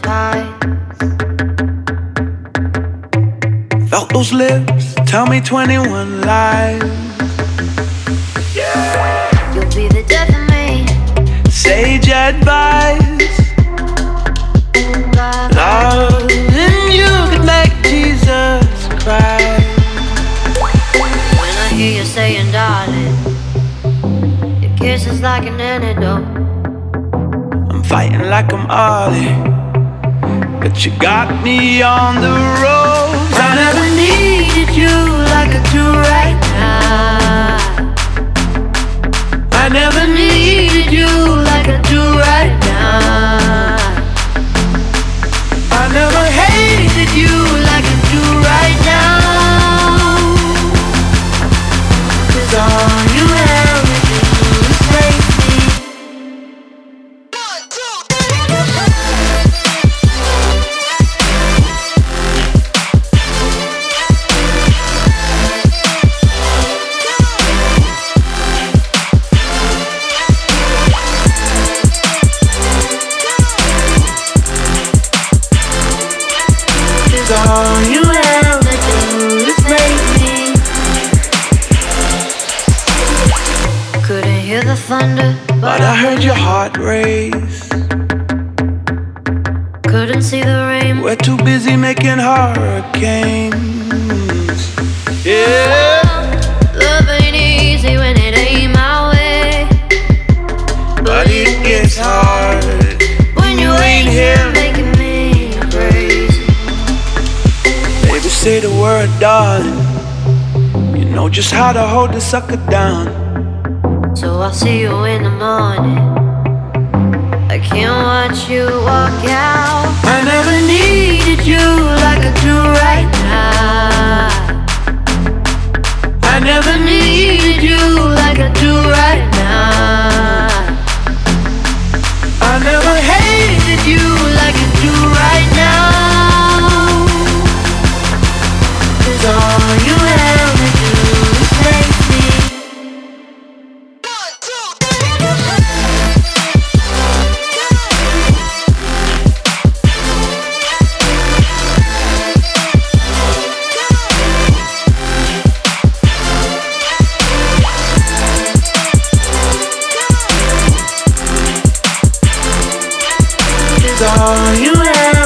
ties. Felt those lips tell me 21 lies. You'll be the death of me. Sage advice. Love and you could make Jesus cry. When I hear you saying darling, your kiss is like an antidote. I'm fighting like I'm Ollie, but you got me on the ropes. I never needed you like I do right now. I never needed you like I do right now. I never hated you like I do right now. 'Cause all you ever do is make me. All you ever do is make me. Couldn't hear the thunder, But I heard your heart race. couldn't see the rain. We're too busy making hurricanes. Yeah. Love ain't easy when it ain't my way, But it gets hard when you ain't here making me crazy. Baby, say the word, darling. You know just how to hold the sucker down. So I'll see you in the morning. I can't watch you walk out. I never needed you like I do right now. I never needed you like I do right now. I never hated you like I do right now. 'Cause all you ever do is make me. All you ever